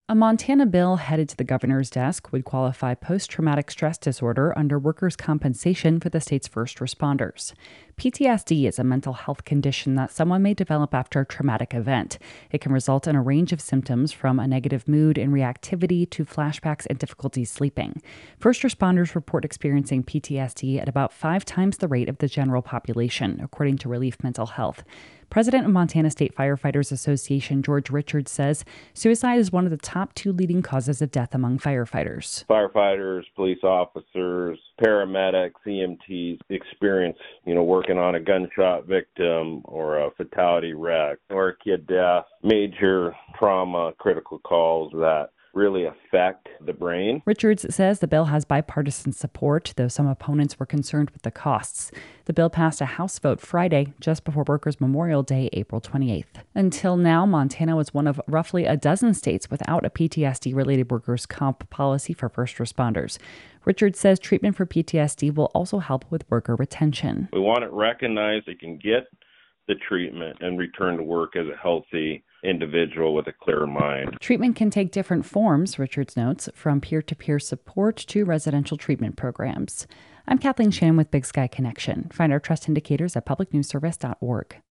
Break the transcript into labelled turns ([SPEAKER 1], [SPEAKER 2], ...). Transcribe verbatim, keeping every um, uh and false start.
[SPEAKER 1] A Montana bill headed to the governor's desk would qualify post traumatic stress disorder under workers' compensation for the state's first responders. P T S D is a mental health condition that someone may develop after a traumatic event. It can result in a range of symptoms from a negative mood and reactivity to flashbacks and difficulty sleeping. First responders report experiencing P T S D at about five times the rate of the general population, according to Relief Mental Health. President of Montana State Firefighters Association George Richards says suicide is one of the top two leading causes of death among firefighters.
[SPEAKER 2] Firefighters, police officers, paramedics, E M Ts experience, you know, working on a gunshot victim or a fatality wreck or a kid death, major trauma, critical calls that really affect the brain.
[SPEAKER 1] Richards says the bill has bipartisan support, though some opponents were concerned with the costs. The bill passed a House vote Friday, just before Workers' Memorial Day, April twenty-eighth. Until now, Montana was one of roughly a dozen states without a P T S D-related workers' comp policy for first responders. Richards says treatment for P T S D will also help with worker retention.
[SPEAKER 2] We want it recognized they can get the treatment and return to work as a healthy individual with a clear mind.
[SPEAKER 1] Treatment can take different forms, Richards notes, from peer-to-peer support to residential treatment programs. I'm Kathleen Shan with Big Sky Connection. Find our trust indicators at public news service dot org.